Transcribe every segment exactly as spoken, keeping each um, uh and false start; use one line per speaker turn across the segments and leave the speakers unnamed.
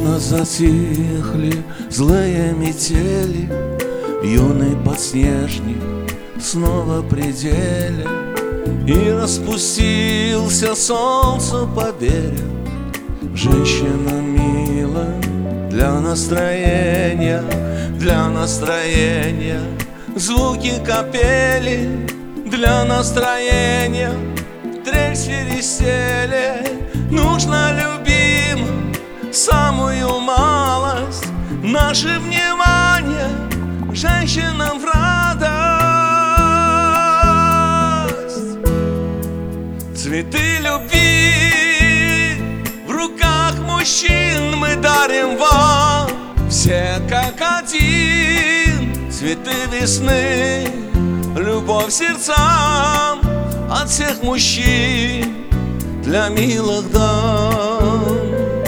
Словно затихли злые метели, юный подснежник снова в пределе, и распустился солнцу по берегу. Женщина милая для настроения, для настроения. Звуки капели для настроения, трель свиристели. Нужно любимым самую малость, наше внимание женщинам в радость. Цветы любви в руках мужчин мы дарим вам, все как один. Цветы весны, любовь сердцам от всех мужчин для милых дам.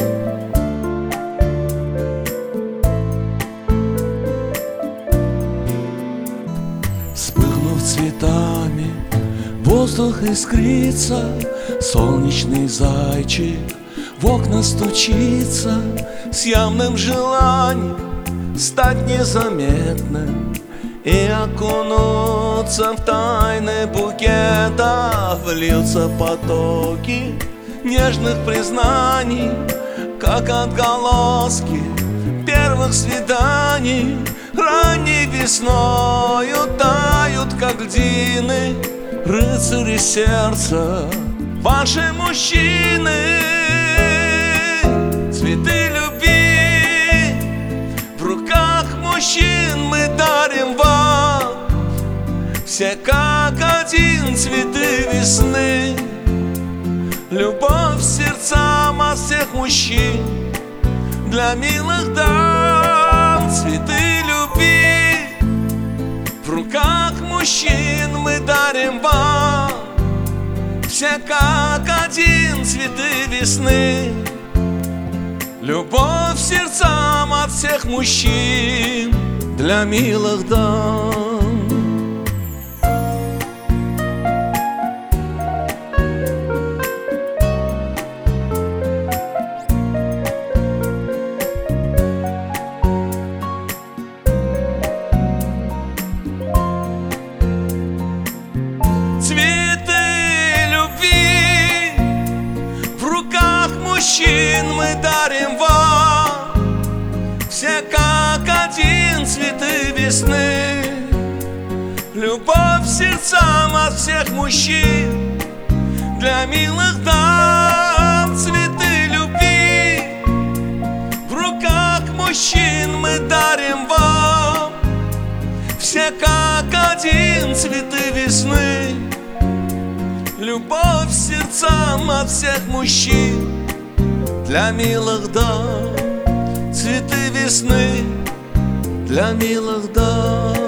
Вспыхнув цветами, воздух искрится, солнечный зайчик в окна стучится с явным желанием стать незаметным и окунуться в тайны букета. Влился потоки нежных признаний, как отголоски первых свиданий. Ранней весною тают, как льдины, рыцари сердца, ваши мужчины. Цветы любви в руках мужчин мы дарим вам, все как один. Цветы весны, любовь сердцам от всех мужчин для милых дам. Цветы любви в руках мужчин мы дарим вам, все как один. Цветы весны, любовь сердцам от всех мужчин для милых дам. Мужчин мы дарим вам, все как один. Цветы весны, любовь сердцам от всех мужчин для милых дам. Цветы любви в руках мужчин мы дарим вам, все как один. Цветы весны, любовь сердцам от всех мужчин для милых дам. Цветы весны для милых дам.